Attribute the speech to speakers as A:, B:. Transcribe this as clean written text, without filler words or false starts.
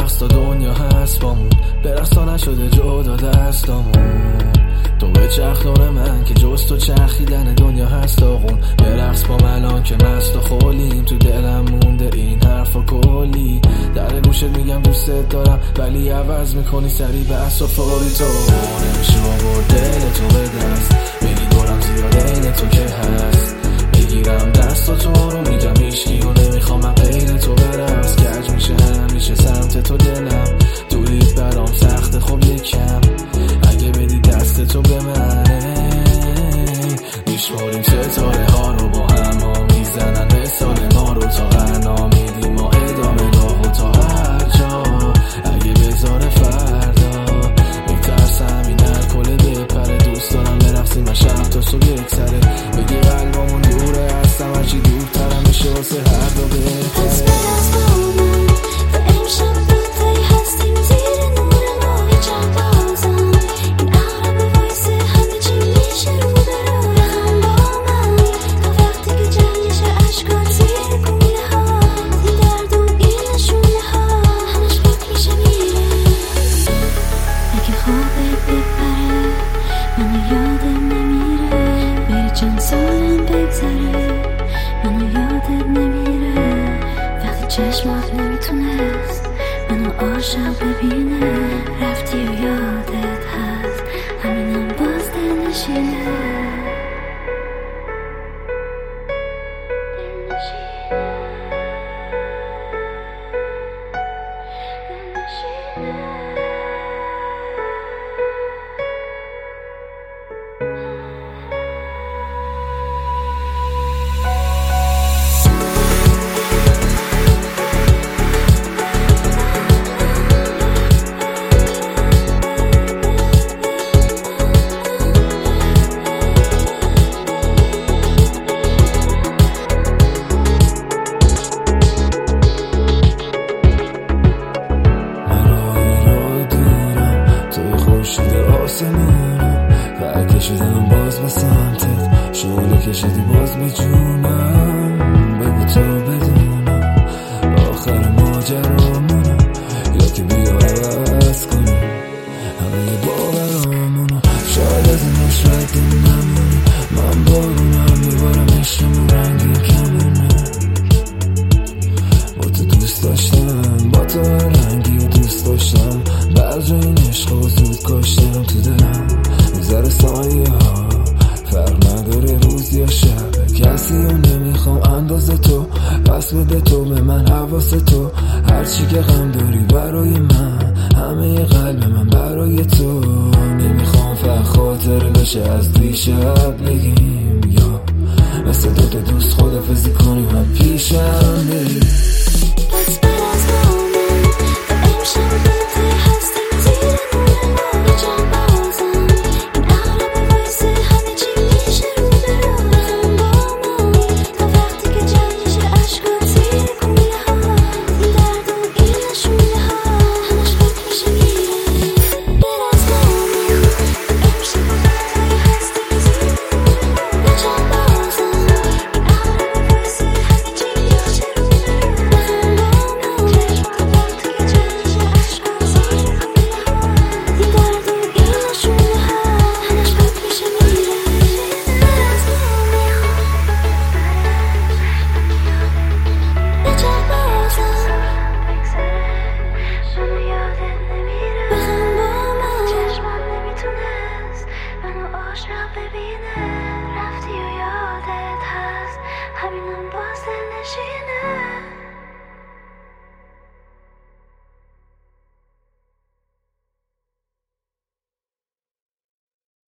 A: برقص تا دنیا هست بامون، برقص تا نشده جدا دستامون. تو به چرخ دور من که جز تو چرخیدن دنیا هست آقون. برقص با من الان که مست و خولیم، تو دلم مونده این حرفا کلی. در گوشت میگم دوست دارم ولی عوض میکنی سری بحث و فوری. تو نمیشه آورد دل تو به دست، میگی دورم زیاده این تو که هست. میگیرم دست و تو رو میگم ایشکی و نمیخوام من غیر تو برم. کج میشه همیشه سمت تو دلم، دوریت برام سخته خب یکم. اگه بدی دست تو به منه، میشماریم ستاره ها رو با هم ها میزنن مثال ما رو تا غنا میدیم ما ادامه راه و تا هر جا. اگه بذاره فردا میترسم این الکل بپره. دوست دارم برقصیم و شب تا صبح یکسره، بگی قلبمون دوره هستم هرچی دورترم میشه واسه هر دو بهتره.
B: چشمات نمیتونست منو عاشق ببینه، رفتی و یادت هست همینم باز دل نشینه.
A: کشیدم باز به سمتت، شعله کشیدی باز به جونم. بگو تو بدونم آخر ماجرامونو، یا که بیا عوض کنم همه باورامونو. شاید از این عشرت نمونی، من بارونم میبارم عشقمون رنگی کمونه. با تو دوست داشتم، با تو رنگی و دوست داشتم. بعض این عشق و زود کاشتم تو دلم. میذاره سایه ها فرق نداره روز یا شب، کسی رو نمیخوام اندازه تو. پس بده تو به من حواس تو، هرچی که غم داری برای من، همه قلب من برای تو. نمیخوام فقط خاطر بشه از دیشب بگیم، یا مثل دوتا دوست خدافزی کنیم هم پیشم بریم.
B: ببینه رفتی و یادت هست همین